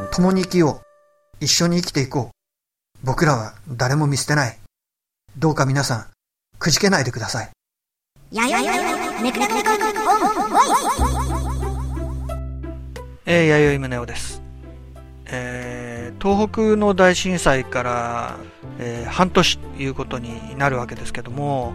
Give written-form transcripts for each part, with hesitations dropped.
共に生きよう。一緒に生きていこう。僕らは誰も見捨てない。どうか皆さん、くじけないでください。弥生宗男です。東北の大震災から、半年ということになるわけですけども、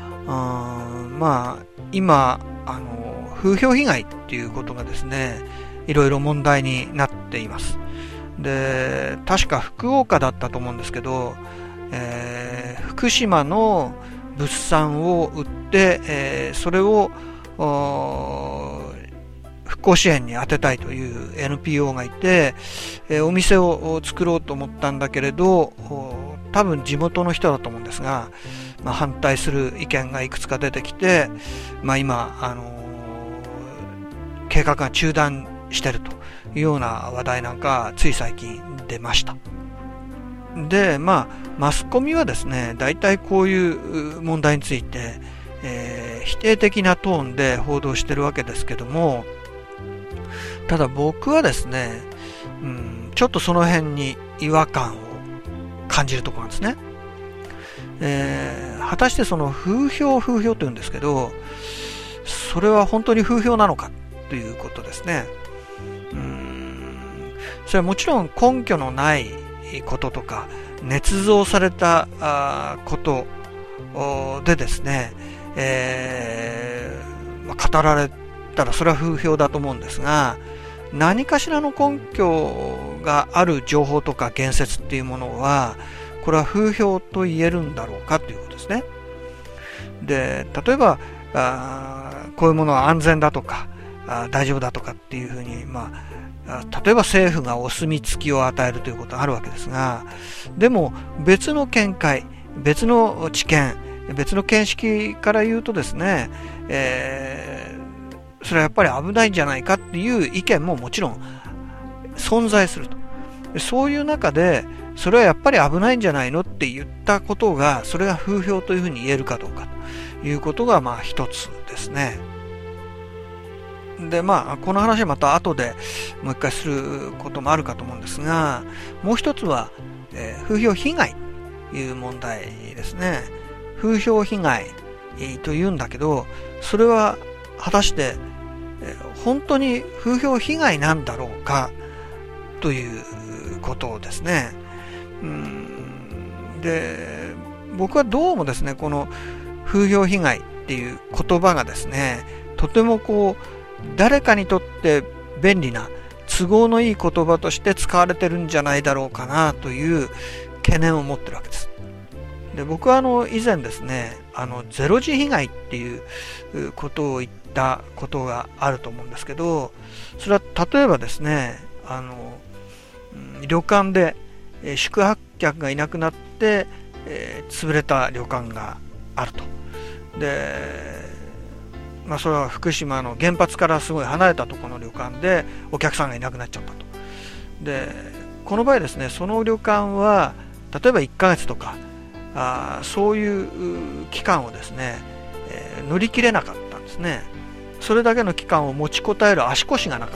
今風評被害っていうことがですね、いろいろ問題になっています。で、確か福岡だったと思うんですけど、福島の物産を売って、それを復興支援に充てたいという NPO がいて、お店を作ろうと思ったんだけれど、多分地元の人だと思うんですが、反対する意見がいくつか出てきて、今、計画が中断しているというような話題なんかつい最近出ました。で、マスコミはですね、大体こういう問題について、否定的なトーンで報道してるわけですけども、ただ僕はですね、ちょっとその辺に違和感を感じるところなんですね。果たしてその風評というんですけど、それは本当に風評なのかということですね。それはもちろん根拠のないこととか捏造されたことでですね、語られたらそれは風評だと思うんですが、何かしらの根拠がある情報とか言説っていうものは、これは風評と言えるんだろうかということですね。で、例えばこういうものは安全だとか大丈夫だとかっていうふうに、例えば政府がお墨付きを与えるということがあるわけですが、でも別の見解、別の知見、別の見識から言うとですね、それはやっぱり危ないんじゃないかっていう意見ももちろん存在すると。そういう中で、それはやっぱり危ないんじゃないのって言ったことが、それが風評というふうに言えるかどうかということが一つですね。で、この話はまた後でもう一回することもあるかと思うんですが、もう一つは、風評被害という問題ですね。風評被害というんだけど、それは果たして、本当に風評被害なんだろうかということですね。で、僕はどうもですね、この風評被害っていう言葉がですね、とても誰かにとって便利な都合のいい言葉として使われてるんじゃないだろうかなという懸念を持ってるわけです。で、僕は以前ですね、ゼロ時被害っていうことを言ったことがあると思うんですけど、それは例えばですね、旅館で宿泊客がいなくなって、潰れた旅館があると。で、それは福島の原発からすごい離れたところの旅館でお客さんがいなくなっちゃったと。で、この場合ですね、その旅館は例えば1ヶ月とかそういう期間をですね、乗り切れなかったんですね。それだけの期間を持ちこたえる足腰がなかった。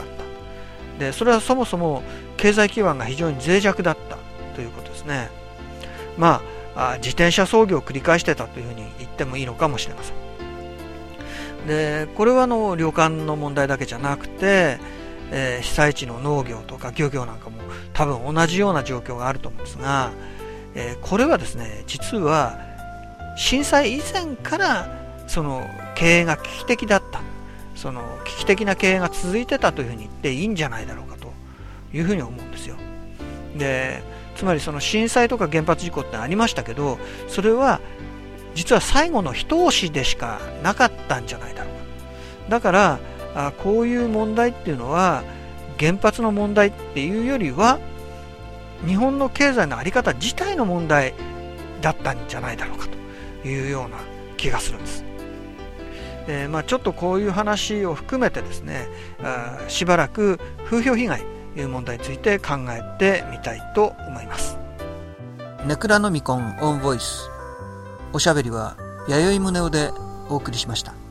で、それはそもそも経済基盤が非常に脆弱だったということですね。自転車操業を繰り返してたというふうに言ってもいいのかもしれません。で、これは旅館の問題だけじゃなくて、被災地の農業とか漁業なんかも多分同じような状況があると思うんですが、これはですね、実は震災以前からその経営が危機的だった、その危機的な経営が続いてたというふうに言っていいんじゃないだろうかというふうに思うんですよ。で、つまりその震災とか原発事故ってありましたけど、それは実は最後の一押しでしかなかったんじゃないだろうか。だからこういう問題っていうのは原発の問題っていうよりは日本の経済の在り方自体の問題だったんじゃないだろうかというような気がするんです。ちょっとこういう話を含めてですね、しばらく風評被害という問題について考えてみたいと思います。 ネクラノミコンオンボイス、おしゃべりは弥生宗男でお送りしました。